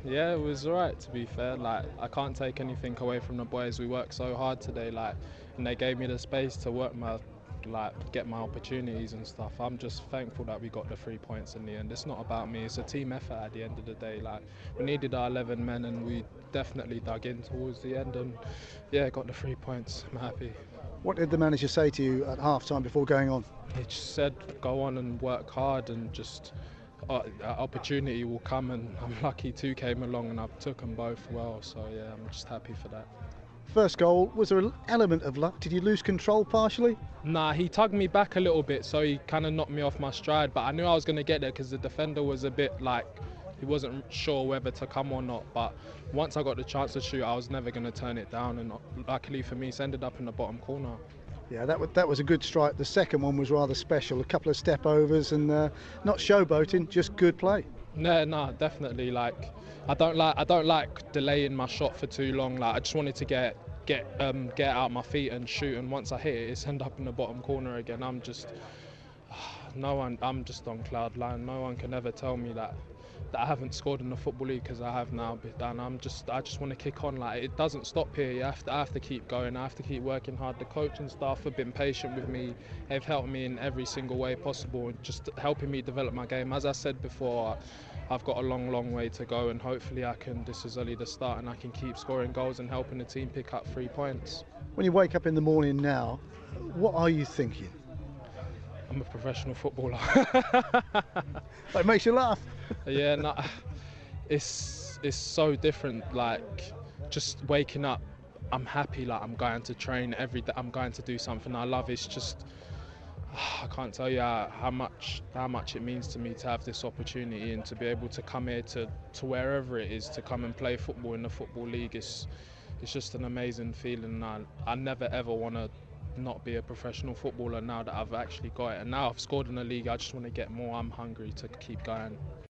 Yeah, it was alright to be fair. Like, I can't take anything away from the boys. We worked so hard today, like, and they gave me the space to work get my opportunities and stuff. I'm just thankful that we got the 3 points in the end. It's not about me. It's a team effort at the end of the day. Like, we needed our 11 men, and we definitely dug in towards the end. And yeah, got the 3 points. I'm happy. What did the manager say to you at half time before going on? He just said, go on and work hard, and just opportunity will come, and I'm lucky two came along and I've took them both well, so yeah, I'm just happy for that. First goal, was there an element of luck? Did you lose control partially? Nah, he tugged me back a little bit, so he kind of knocked me off my stride, but I knew I was going to get there because the defender was a bit like, he wasn't sure whether to come or not, but once I got the chance to shoot, I was never going to turn it down, and luckily for me, it's ended up in the bottom corner. Yeah, that was a good strike. The second one was rather special. A couple of step overs and not showboating, just good play. No, definitely. Like, I don't like delaying my shot for too long. Like, I just wanted to get out my feet and shoot. And once I hit it, it's end up in the bottom corner again. I'm just I'm just on cloud nine. No one can ever tell me that I haven't scored in the Football League, because I have now. And I just want to kick on. Like, it doesn't stop here. I have to keep going. I have to keep working hard. The coach and staff have been patient with me. They've helped me in every single way possible, and just helping me develop my game. As I said before, I've got a long way to go, and hopefully this is only the start, and I can keep scoring goals and helping the team pick up 3 points. When you wake up in the morning now, what are you thinking? I'm a professional footballer. It makes you laugh. Yeah, no, it's so different. Like, just waking up, I'm happy. Like, I'm going to train every day. I'm going to do something I love. It's just, I can't tell you how much it means to me to have this opportunity and to be able to come here to wherever it is, to come and play football in the Football League. It's just an amazing feeling. I never ever want to not be a professional footballer now that I've actually got it. And now I've scored in the league, I just want to get more. I'm hungry to keep going.